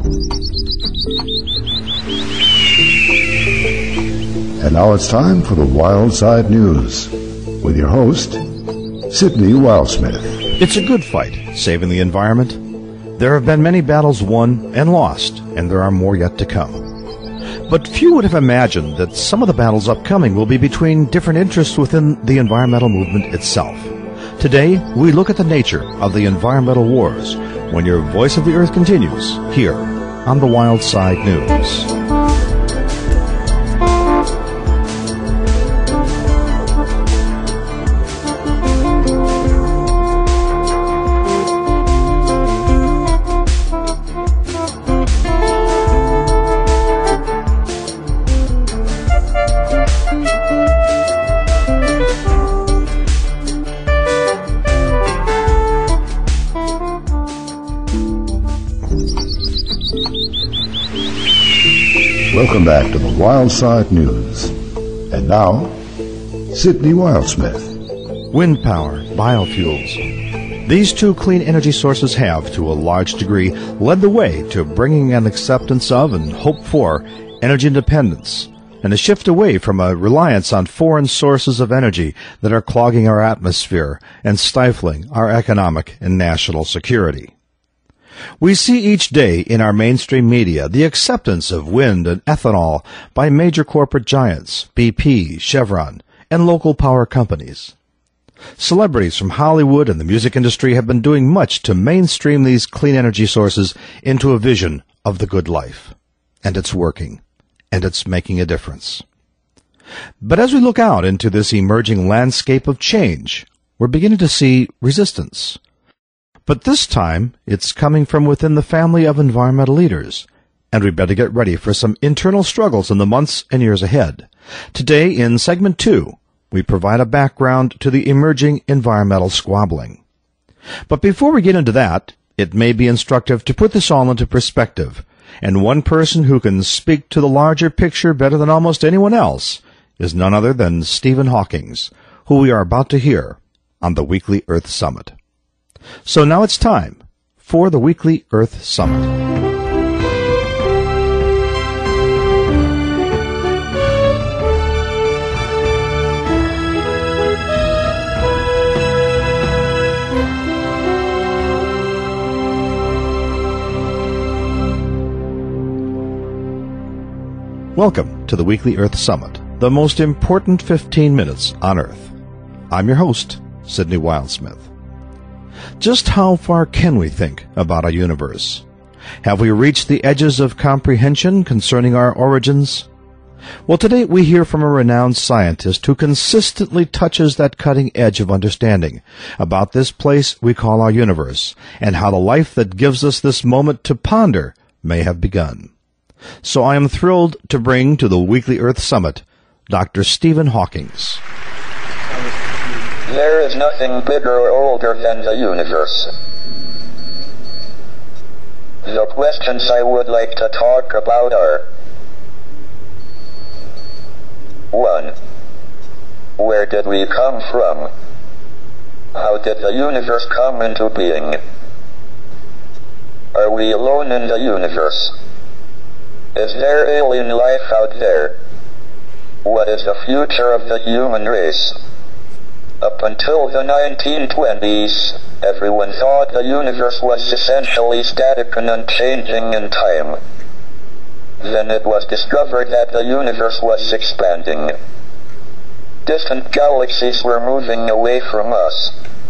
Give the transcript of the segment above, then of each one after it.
And now it's time for the Wild Side News with your host, Sidney Wildsmith. It's a good fight, saving the environment. There have been many battles won and lost, and there are more yet to come. But few would have imagined that some of the battles upcoming will be between different interests within the environmental movement itself. Today, we look at the nature of the environmental wars when your Voice of the Earth continues here on the Wild Side News. Welcome back to the Wild Side News. And now, Sidney Wildsmith. Wind power, biofuels. These two clean energy sources have, to a large degree, led the way to bringing an acceptance of and hope for energy independence and a shift away from a reliance on foreign sources of energy that are clogging our atmosphere and stifling our economic and national security. We see each day in our mainstream media the acceptance of wind and ethanol by major corporate giants, BP, Chevron, and local power companies. Celebrities from Hollywood and the music industry have been doing much to mainstream these clean energy sources into a vision of the good life. And it's working, and it's making a difference. But as we look out into this emerging landscape of change, we're beginning to see resistance. But this time, it's coming from within the family of environmental leaders, and we better get ready for some internal struggles in the months and years ahead. Today, in Segment 2, we provide a background to the emerging environmental squabbling. But before we get into that, it may be instructive to put this all into perspective, and one person who can speak to the larger picture better than almost anyone else is none other than Stephen Hawking, who we are about to hear on the Weekly Earth Summit. So now it's time for the Weekly Earth Summit. Welcome to the Weekly Earth Summit, the most important 15 minutes on Earth. I'm your host, Sidney Wildsmith. Just how far can we think about our universe? Have we reached the edges of comprehension concerning our origins? Well, today we hear from a renowned scientist who consistently touches that cutting edge of understanding about this place we call our universe and how the life that gives us this moment to ponder may have begun. So I am thrilled to bring to the Weekly Earth Summit Dr. Stephen Hawking. There is nothing bigger or older than the universe. The questions I would like to talk about are: 1. Where did we come from? How did the universe come into being? Are we alone in the universe? Is there alien life out there? What is the future of the human race? Up until the 1920s, everyone thought the universe was essentially static and unchanging in time. Then it was discovered that the universe was expanding. Distant galaxies were moving away from us.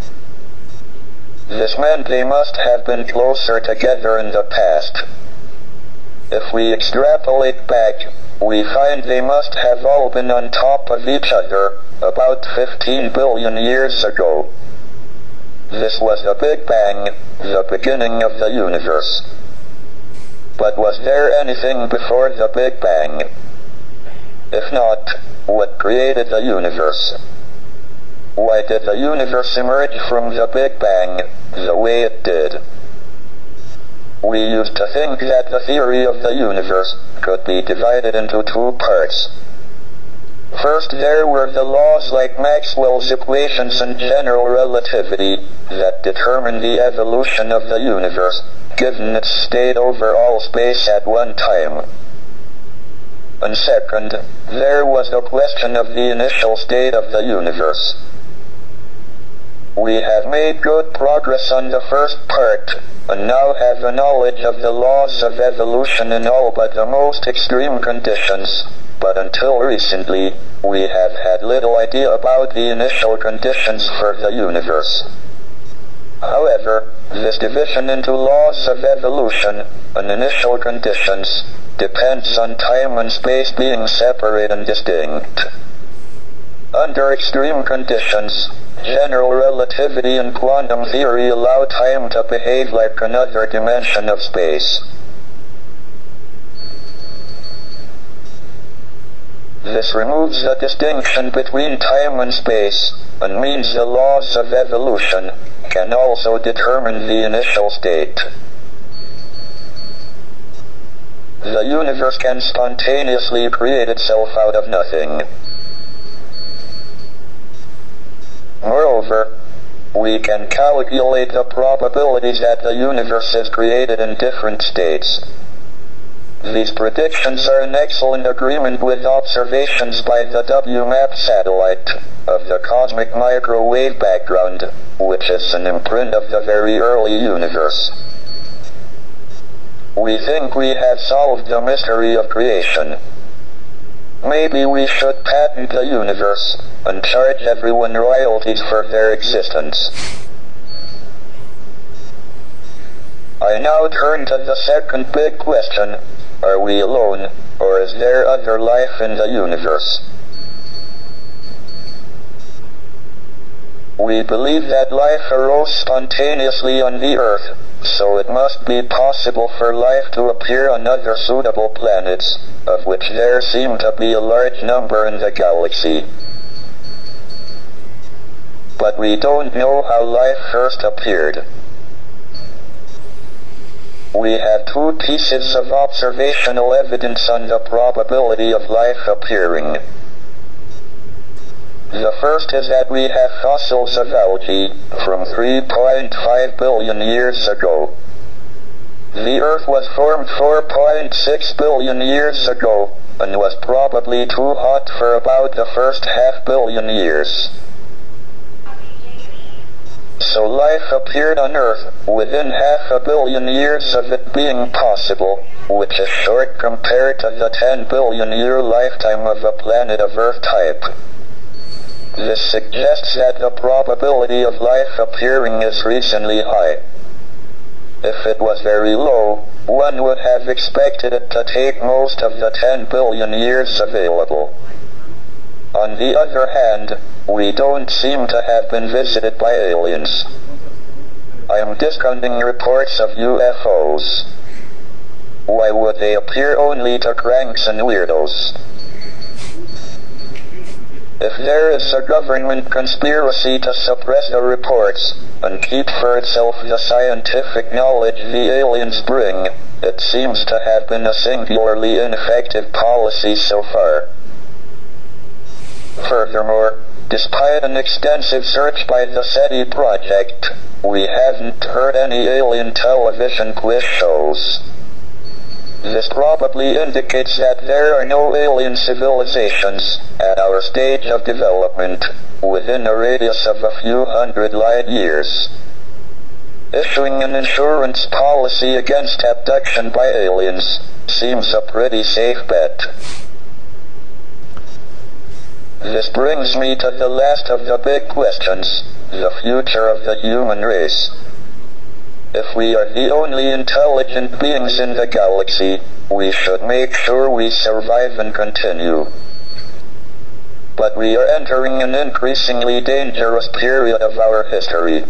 This meant they must have been closer together in the past. If we extrapolate back, we find they must have all been on top of each other about 15 billion years ago. This was the Big Bang, the beginning of the universe. But was there anything before the Big Bang? If not, what created the universe? Why did the universe emerge from the Big Bang the way it did? We used to think that the theory of the universe could be divided into two parts. First, there were the laws like Maxwell's equations and general relativity that determine the evolution of the universe, given its state over all space at one time. And second, there was the question of the initial state of the universe. We have made good progress on the first part, and now have a knowledge of the laws of evolution in all but the most extreme conditions, but until recently, we have had little idea about the initial conditions for the universe. However, this division into laws of evolution and initial conditions depends on time and space being separate and distinct. Under extreme conditions, general relativity and quantum theory allow time to behave like another dimension of space. This removes the distinction between time and space, and means the laws of evolution can also determine the initial state. The universe can spontaneously create itself out of nothing. Moreover, we can calculate the probabilities that the universe is created in different states. These predictions are in excellent agreement with observations by the WMAP satellite of the cosmic microwave background, which is an imprint of the very early universe. We think we have solved the mystery of creation. Maybe we should patent the universe and charge everyone royalties for their existence. I now turn to the second big question: are we alone, or is there other life in the universe? We believe that life arose spontaneously on the Earth, so it must be possible for life to appear on other suitable planets, of which there seem to be a large number in the galaxy. But we don't know how life first appeared. We have two pieces of observational evidence on the probability of life appearing. The first is that we have fossils of algae from 3.5 billion years ago. The Earth was formed 4.6 billion years ago, and was probably too hot for about the first half-billion years. So life appeared on Earth within 500 million years of it being possible, which is short compared to the 10 billion year lifetime of a planet of Earth type. This suggests that the probability of life appearing is reasonably high. If it was very low, one would have expected it to take most of the 10 billion years available. On the other hand, we don't seem to have been visited by aliens. I am discounting reports of UFOs. Why would they appear only to cranks and weirdos? If there is a government conspiracy to suppress the reports, and keep for itself the scientific knowledge the aliens bring, it seems to have been a singularly ineffective policy so far. Furthermore, despite an extensive search by the SETI project, we haven't heard any alien television quiz shows. This probably indicates that there are no alien civilizations, at our stage of development, within a radius of a few hundred light years. Issuing an insurance policy against abduction by aliens seems a pretty safe bet. This brings me to the last of the big questions, the future of the human race. If we are the only intelligent beings in the galaxy, we should make sure we survive and continue. But we are entering an increasingly dangerous period of our history.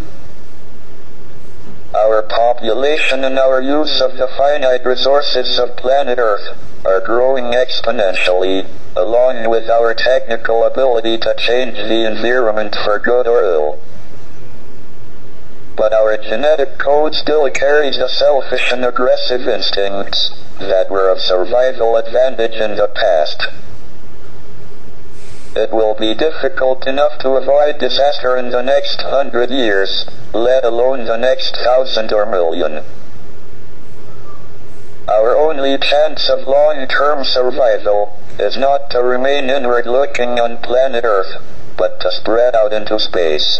Our population and our use of the finite resources of planet Earth are growing exponentially, along with our technical ability to change the environment for good or ill. But our genetic code still carries the selfish and aggressive instincts that were of survival advantage in the past. It will be difficult enough to avoid disaster in the next 100 years, let alone the next 1,000 or million. Our only chance of long-term survival is not to remain inward-looking on planet Earth, but to spread out into space.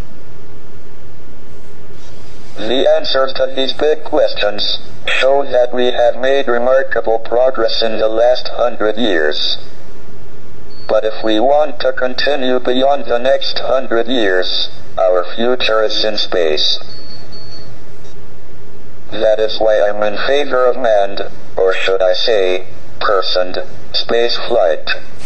The answers to these big questions show that we have made remarkable progress in the last 100 years. But if we want to continue beyond the next 100 years, our future is in space. That is why I'm in favor of manned, or should I say, personed, space flight.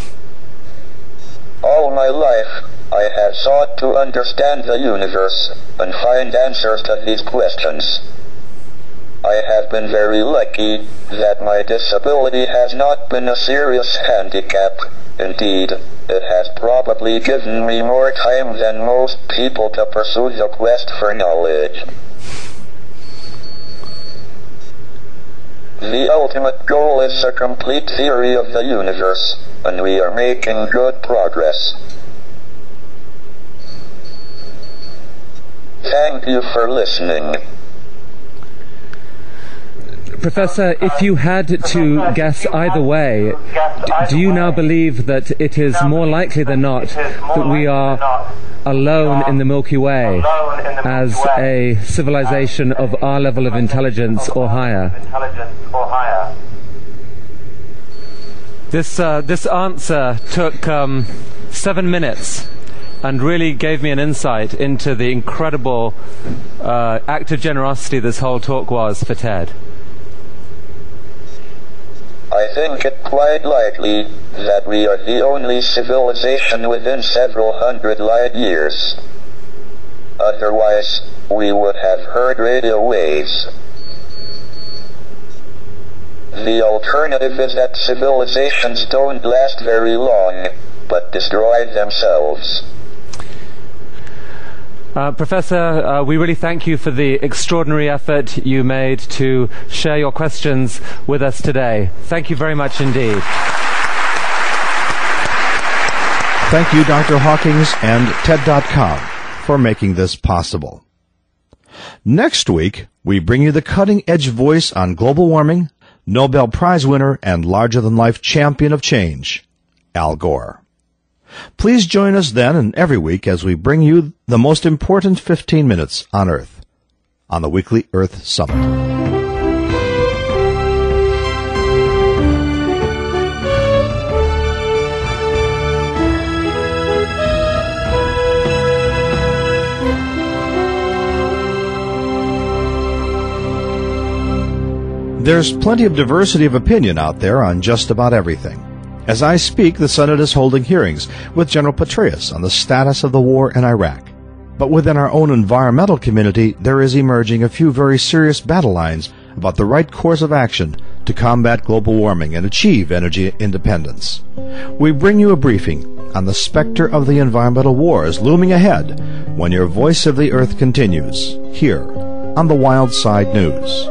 All my life, I have sought to understand the universe and find answers to these questions. I have been very lucky that my disability has not been a serious handicap. Indeed, it has probably given me more time than most people to pursue the quest for knowledge. The ultimate goal is a complete theory of the universe, and we are making good progress. Thank you for listening. Professor, if you had to guess either way, do you now believe that it is more likely than not that we are alone in the Milky Way as a civilization of our level of intelligence or higher? This answer took 7 minutes and really gave me an insight into the incredible act of generosity this whole talk was for Ted. I think it quite likely that we are the only civilization within several hundred light years. Otherwise, we would have heard radio waves. The alternative is that civilizations don't last very long, but destroy themselves. Professor, we really thank you for the extraordinary effort you made to share your questions with us today. Thank you very much indeed. Thank you, Dr. Hawkins and TED.com for making this possible. Next week, we bring you the cutting-edge voice on global warming, Nobel Prize winner and larger-than-life champion of change, Al Gore. Please join us then and every week as we bring you the most important 15 minutes on Earth on the weekly Earth Summit. There's plenty of diversity of opinion out there on just about everything. As I speak, the Senate is holding hearings with General Petraeus on the status of the war in Iraq. But within our own environmental community, there is emerging a few very serious battle lines about the right course of action to combat global warming and achieve energy independence. We bring you a briefing on the specter of the environmental wars looming ahead when your Voice of the Earth continues, here on the Wild Side News.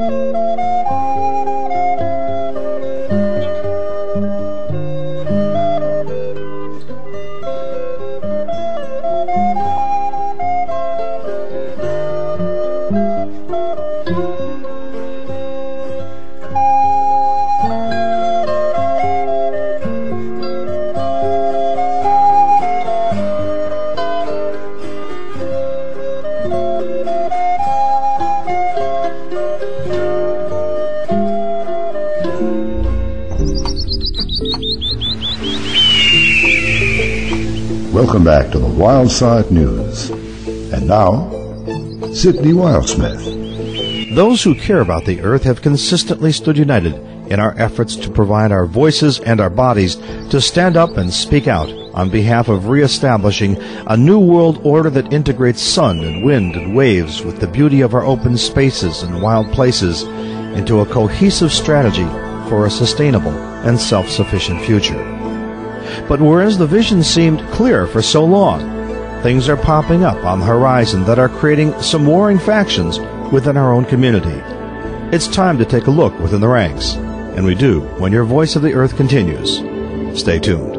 Welcome back to the Wild Side News. And now, Sidney Wildsmith. Those who care about the Earth have consistently stood united in our efforts to provide our voices and our bodies to stand up and speak out on behalf of reestablishing a new world order that integrates sun and wind and waves with the beauty of our open spaces and wild places into a cohesive strategy for a sustainable and self-sufficient future. But whereas the vision seemed clear for so long, things are popping up on the horizon that are creating some warring factions within our own community. It's time to take a look within the ranks, and we do when your Voice of the Earth continues. Stay tuned.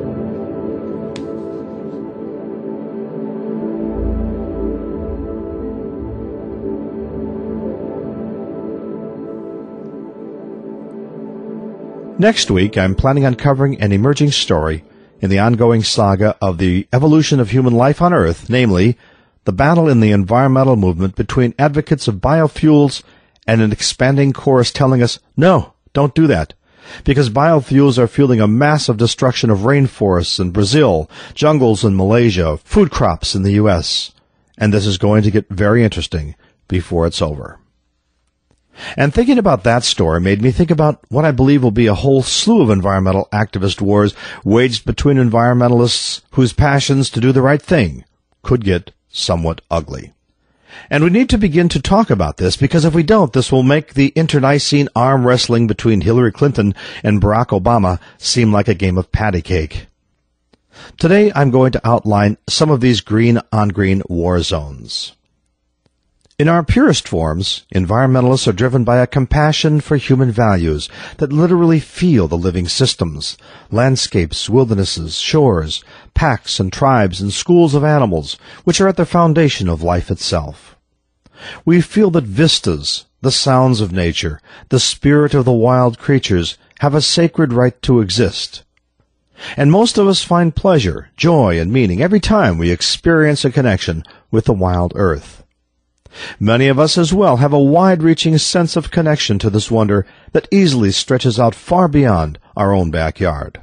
Next week, I'm planning on covering an emerging story in the ongoing saga of the evolution of human life on Earth, namely, the battle in the environmental movement between advocates of biofuels and an expanding chorus telling us, no, don't do that, because biofuels are fueling a massive destruction of rainforests in Brazil, jungles in Malaysia, food crops in the U.S., and this is going to get very interesting before it's over. And thinking about that story made me think about what I believe will be a whole slew of environmental activist wars waged between environmentalists whose passions to do the right thing could get somewhat ugly. And we need to begin to talk about this, because if we don't, this will make the internecine arm wrestling between Hillary Clinton and Barack Obama seem like a game of patty cake. Today I'm going to outline some of these green-on-green war zones. In our purest forms, environmentalists are driven by a compassion for human values that literally feel the living systems, landscapes, wildernesses, shores, packs and tribes and schools of animals, which are at the foundation of life itself. We feel that vistas, the sounds of nature, the spirit of the wild creatures, have a sacred right to exist. And most of us find pleasure, joy, and meaning every time we experience a connection with the wild earth. Many of us as well have a wide-reaching sense of connection to this wonder that easily stretches out far beyond our own backyard.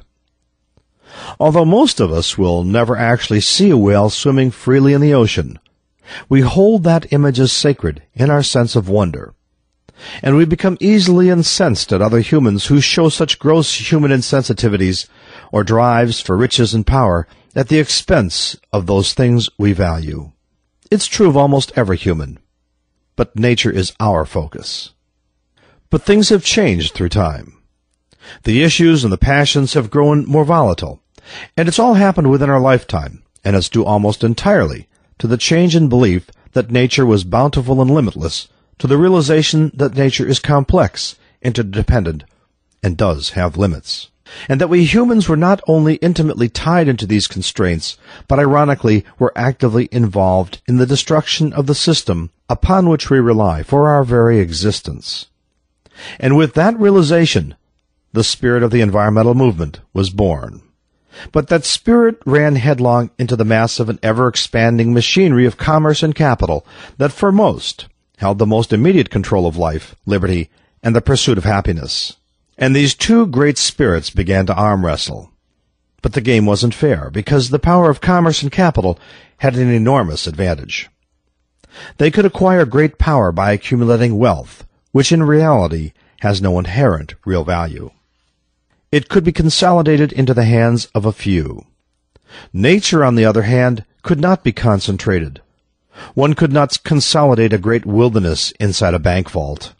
Although most of us will never actually see a whale swimming freely in the ocean, we hold that image as sacred in our sense of wonder. And we become easily incensed at other humans who show such gross human insensitivities or drives for riches and power at the expense of those things we value. It's true of almost every human, but nature is our focus. But things have changed through time. The issues and the passions have grown more volatile, and it's all happened within our lifetime, and it's due almost entirely to the change in belief that nature was bountiful and limitless, to the realization that nature is complex, interdependent, and does have limits. And that we humans were not only intimately tied into these constraints, but ironically were actively involved in the destruction of the system upon which we rely for our very existence. And with that realization, the spirit of the environmental movement was born. But that spirit ran headlong into the massive and ever-expanding machinery of commerce and capital that for most held the most immediate control of life, liberty, and the pursuit of happiness. And these two great spirits began to arm wrestle. But the game wasn't fair, because the power of commerce and capital had an enormous advantage. They could acquire great power by accumulating wealth, which in reality has no inherent real value. It could be consolidated into the hands of a few. Nature, on the other hand, could not be concentrated. One could not consolidate a great wilderness inside a bank vault.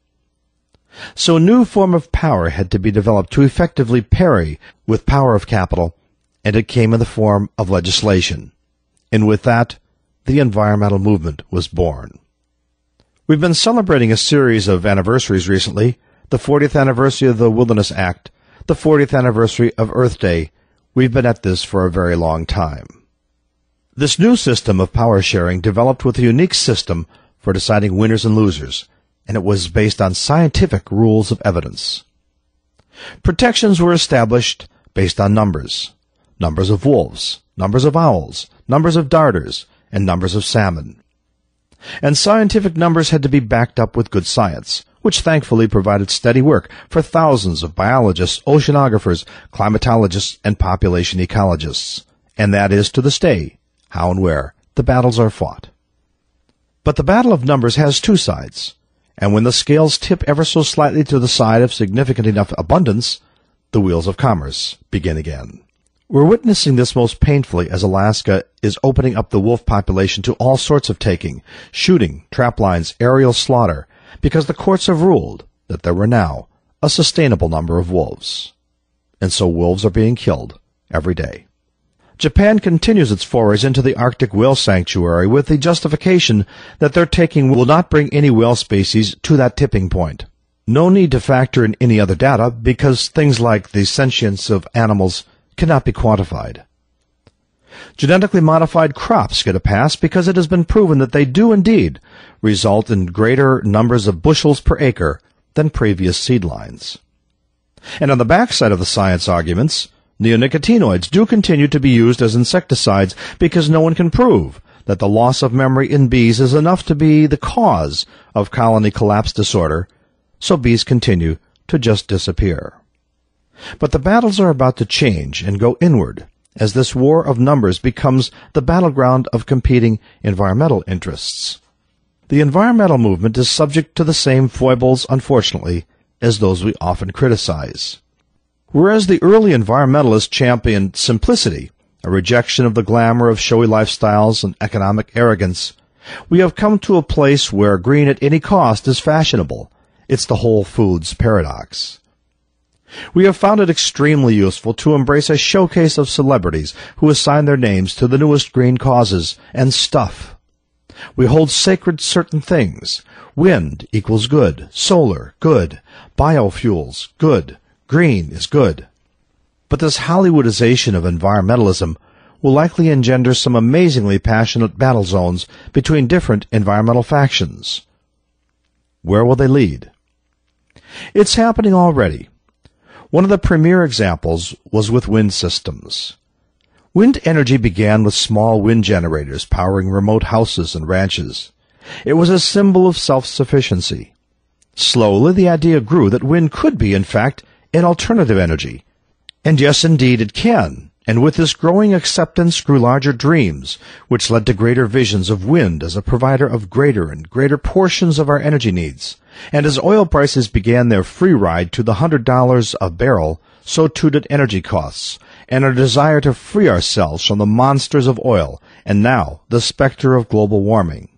So a new form of power had to be developed to effectively parry with power of capital, and it came in the form of legislation. And with that, the environmental movement was born. We've been celebrating a series of anniversaries recently: the 40th anniversary of the Wilderness Act, the 40th anniversary of Earth Day. We've been at this for a very long time. This new system of power sharing developed with a unique system for deciding winners and losers, and it was based on scientific rules of evidence. Protections were established based on numbers of wolves, numbers of owls, numbers of darters, and numbers of salmon. And scientific numbers had to be backed up with good science, which thankfully provided steady work for thousands of biologists, oceanographers, climatologists, and population ecologists. And that is, to this day, how and where the battles are fought. But the battle of numbers has two sides. And when the scales tip ever so slightly to the side of significant enough abundance, the wheels of commerce begin again. We're witnessing this most painfully as Alaska is opening up the wolf population to all sorts of taking, shooting, trap lines, aerial slaughter, because the courts have ruled that there were now a sustainable number of wolves. And so wolves are being killed every day. Japan continues its forays into the Arctic whale sanctuary with the justification that their taking will not bring any whale species to that tipping point. No need to factor in any other data, because things like the sentience of animals cannot be quantified. Genetically modified crops get a pass because it has been proven that they do indeed result in greater numbers of bushels per acre than previous seed lines. And on the backside of the science arguments, neonicotinoids do continue to be used as insecticides because no one can prove that the loss of memory in bees is enough to be the cause of colony collapse disorder, so bees continue to just disappear. But the battles are about to change and go inward as this war of numbers becomes the battleground of competing environmental interests. The environmental movement is subject to the same foibles, unfortunately, as those we often criticize. Whereas the early environmentalists championed simplicity, a rejection of the glamour of showy lifestyles and economic arrogance, we have come to a place where green at any cost is fashionable. It's the Whole Foods paradox. We have found it extremely useful to embrace a showcase of celebrities who assign their names to the newest green causes and stuff. We hold sacred certain things. Wind equals good. Solar, good. Biofuels, good. Green is good. But this Hollywoodization of environmentalism will likely engender some amazingly passionate battle zones between different environmental factions. Where will they lead? It's happening already. One of the premier examples was with wind systems. Wind energy began with small wind generators powering remote houses and ranches. It was a symbol of self-sufficiency. Slowly, the idea grew that wind could be, in fact, an alternative energy. And yes, indeed, it can. And with this growing acceptance grew larger dreams, which led to greater visions of wind as a provider of greater and greater portions of our energy needs. And as oil prices began their free ride to the $100 a barrel, so too did energy costs, and our desire to free ourselves from the monsters of oil, and now the specter of global warming.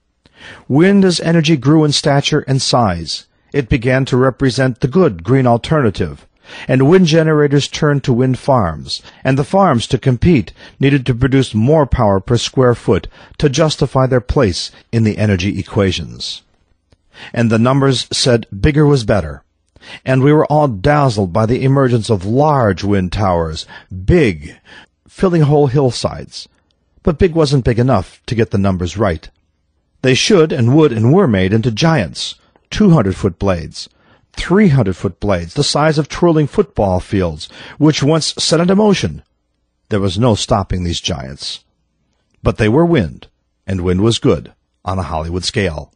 Wind as energy grew in stature and size. It began to represent the good green alternative, and wind generators turned to wind farms, and the farms to compete needed to produce more power per square foot to justify their place in the energy equations. And the numbers said bigger was better, and we were all dazzled by the emergence of large wind towers, big, filling whole hillsides. But big wasn't big enough to get the numbers right. They should and would and were made into giants, 200-foot blades, 300-foot blades, the size of twirling football fields, which once set into motion. There was no stopping these giants. But they were wind, and wind was good on a Hollywood scale.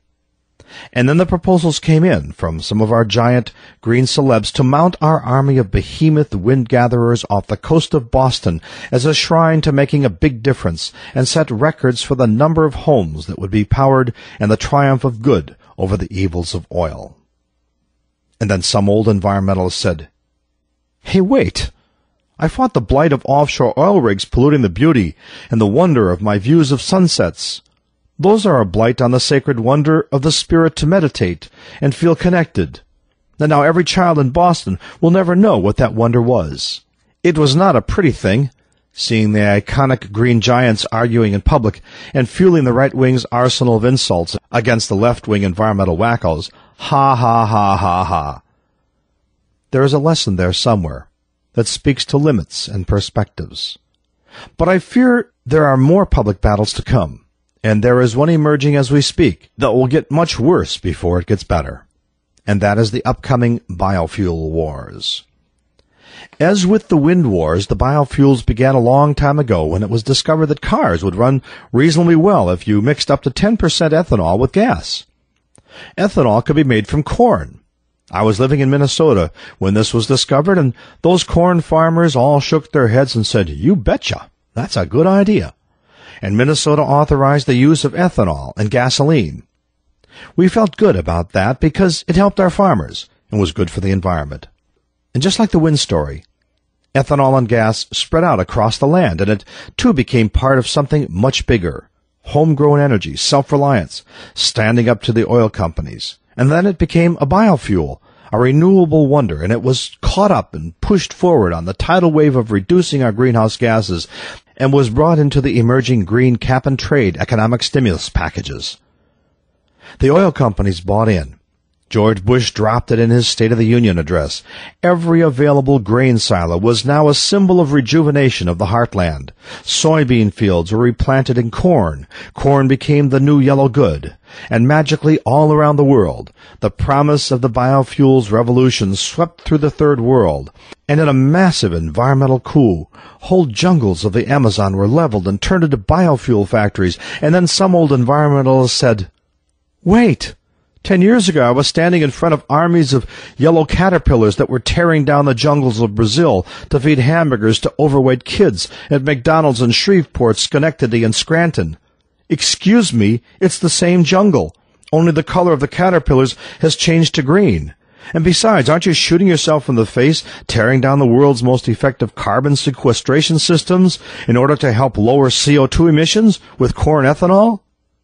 And then the proposals came in from some of our giant green celebs to mount our army of behemoth wind gatherers off the coast of Boston as a shrine to making a big difference and set records for the number of homes that would be powered and the triumph of good over the evils of oil. And then some old environmentalist said, "Hey, wait! I fought the blight of offshore oil rigs polluting the beauty and the wonder of my views of sunsets. Those are a blight on the sacred wonder of the spirit to meditate and feel connected. And now every child in Boston will never know what that wonder was." It was not a pretty thing, seeing the iconic green giants arguing in public and fueling the right wing's arsenal of insults against the left-wing environmental wackos. Ha, ha, ha, ha, ha. There is a lesson there somewhere that speaks to limits and perspectives. But I fear there are more public battles to come. And there is one emerging as we speak that will get much worse before it gets better. And that is the upcoming biofuel wars. As with the wind wars, the biofuels began a long time ago when it was discovered that cars would run reasonably well if you mixed up to 10% ethanol with gas. Ethanol could be made from corn. I was living in Minnesota when this was discovered, and those corn farmers all shook their heads and said, "You betcha, that's a good idea." And Minnesota authorized the use of ethanol and gasoline. We felt good about that because it helped our farmers and was good for the environment. And just like the wind story, ethanol and gas spread out across the land, and it too became part of something much bigger. Homegrown energy, self-reliance, standing up to the oil companies. And then it became a biofuel, a renewable wonder, and it was caught up and pushed forward on the tidal wave of reducing our greenhouse gases and was brought into the emerging green cap-and-trade economic stimulus packages. The oil companies bought in, George Bush dropped it in his State of the Union address. Every available grain silo was now a symbol of rejuvenation of the heartland. Soybean fields were replanted in corn. Corn became the new yellow good. And magically all around the world, the promise of the biofuels revolution swept through the Third World. And in a massive environmental coup, whole jungles of the Amazon were leveled and turned into biofuel factories. And then some old environmentalists said, "Wait! 10 years ago, I was standing in front of armies of yellow caterpillars that were tearing down the jungles of Brazil to feed hamburgers to overweight kids at McDonald's in Shreveport, Schenectady, and Scranton. Excuse me, it's the same jungle. Only the color of the caterpillars has changed to green. And besides, aren't you shooting yourself in the face, tearing down the world's most effective carbon sequestration systems in order to help lower CO2 emissions with corn ethanol?"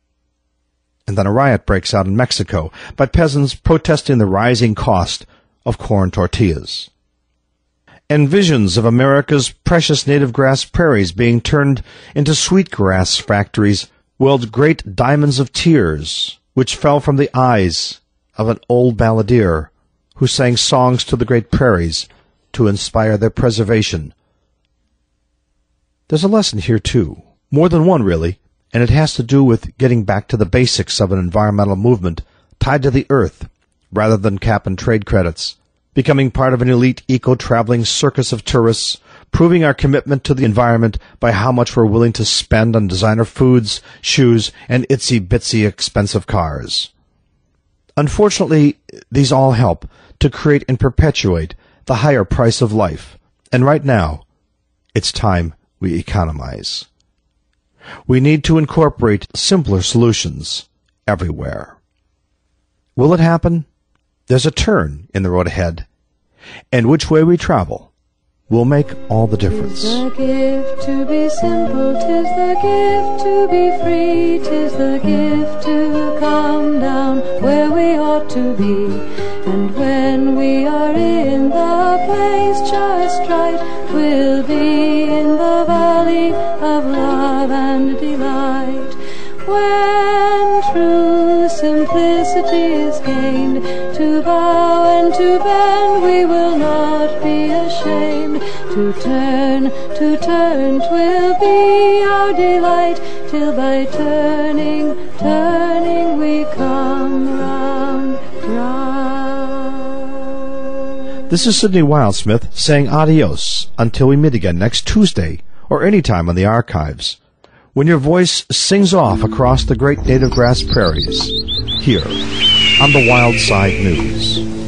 And then a riot breaks out in Mexico by peasants protesting the rising cost of corn tortillas. And visions of America's precious native grass prairies being turned into sweetgrass factories welled great diamonds of tears, which fell from the eyes of an old balladeer who sang songs to the great prairies to inspire their preservation. There's a lesson here, too. More than one, really. And it has to do with getting back to the basics of an environmental movement tied to the earth, rather than cap and trade credits, becoming part of an elite eco-traveling circus of tourists, proving our commitment to the environment by how much we're willing to spend on designer foods, shoes, and itsy-bitsy expensive cars. Unfortunately, these all help to create and perpetuate the higher price of life, and right now, it's time we economize. We need to incorporate simpler solutions everywhere. Will it happen? There's a turn in the road ahead, and which way we travel will make all the difference. 'Tis the gift to be simple, 'tis the gift to be free, 'tis the gift to come down where we ought to be. And when we are in the place just right, we'll be in the valley of love and delight. When true simplicity is gained, to bow and to bend we will not be ashamed. To turn, 'twill be our delight, till by turning we come round. This is Sidney Wildsmith saying adios until we meet again next Tuesday or any time on the archives, when your voice sings off across the great native grass prairies, here on the Wild Side News.